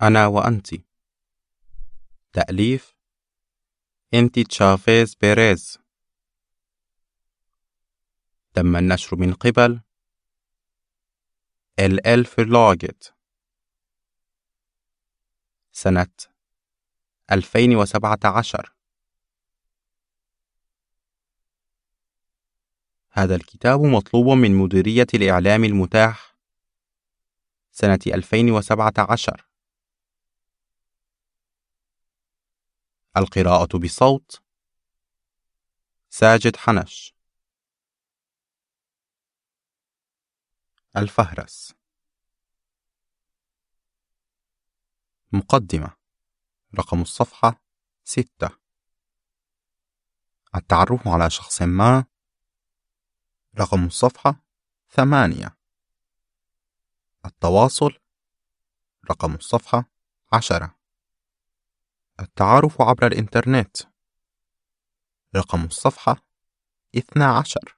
أنا وأنت. تأليف إنتي تشافيز بيريز. تم النشر من قبل الفرلاجت سنة 2017. هذا الكتاب مطلوب من مديرية الإعلام المتاح سنة 2017. القراءة بصوت ساجد حنش. الفهرس. مقدمة. رقم الصفحة 6. التعرف على شخص ما. رقم الصفحة 8. التواصل. رقم الصفحة 10. التعارف عبر الإنترنت. رقم الصفحة 12.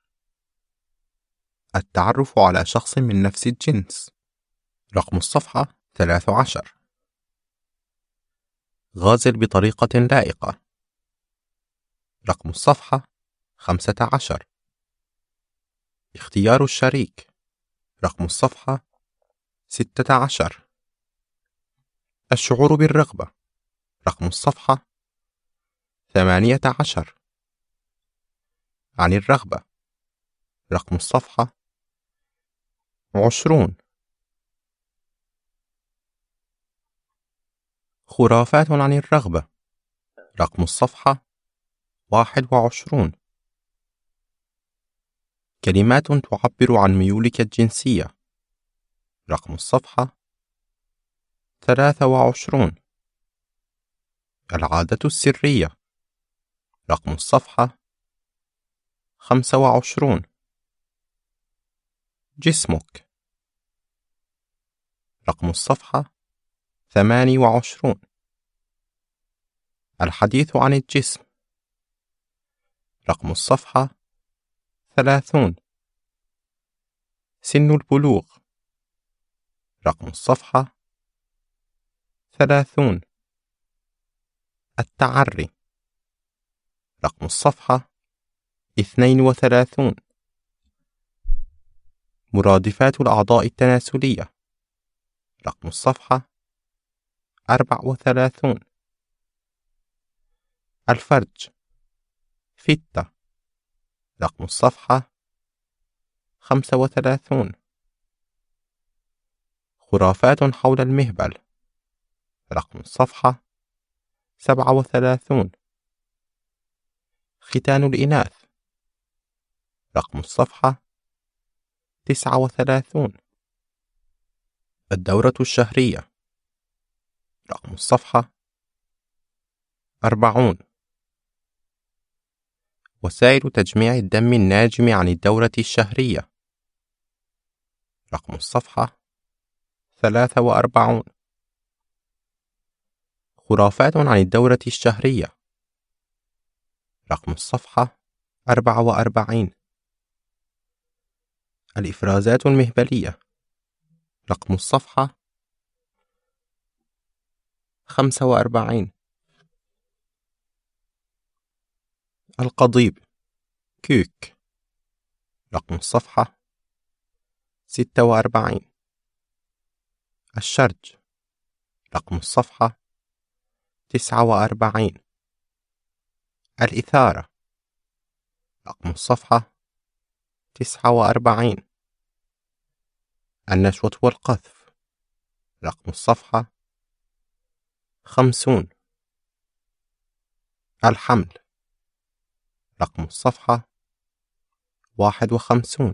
التعرف على شخص من نفس الجنس. رقم الصفحة 13. غازل بطريقة لائقة. رقم الصفحة 15. اختيار الشريك. رقم الصفحة 16. الشعور بالرغبة. رقم الصفحة 18. عن الرغبة. رقم الصفحة 20. خرافات عن الرغبة. رقم الصفحة 21. كلمات تعبر عن ميولك الجنسية. رقم الصفحة 23. العادة السرية. رقم الصفحة 25. جسمك. رقم الصفحة 28. الحديث عن الجسم. رقم الصفحة 30. سن البلوغ. رقم الصفحة 30. التعري. رقم الصفحة 32. مرادفات الأعضاء التناسلية. رقم الصفحة 34. الفرج. فتة. رقم الصفحة 35. خرافات حول المهبل. رقم الصفحة 37. ختان الإناث. رقم الصفحة 39. الدورة الشهرية. رقم الصفحة 40. وسائل تجميع الدم الناجم عن الدورة الشهرية. رقم الصفحة 43. خرافات عن الدورة الشهرية. رقم الصفحة 44. الإفرازات المهبلية. رقم الصفحة 45. القضيب. كيك. رقم الصفحة 46. الشرج. رقم الصفحة 49. الإثارة. رقم الصفحة 49. النشوة والقذف. رقم الصفحة 50. الحمل. رقم الصفحة 51.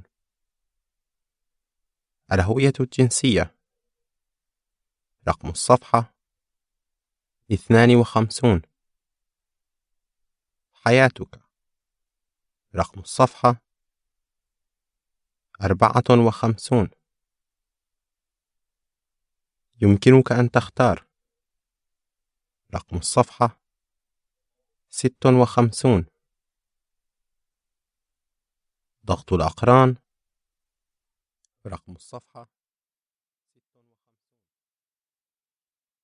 الهوية الجنسية. رقم الصفحة 52. حياتك. رقم الصفحة 54. يمكنك أن تختار. رقم الصفحة 56. ضغط الأقران. رقم الصفحة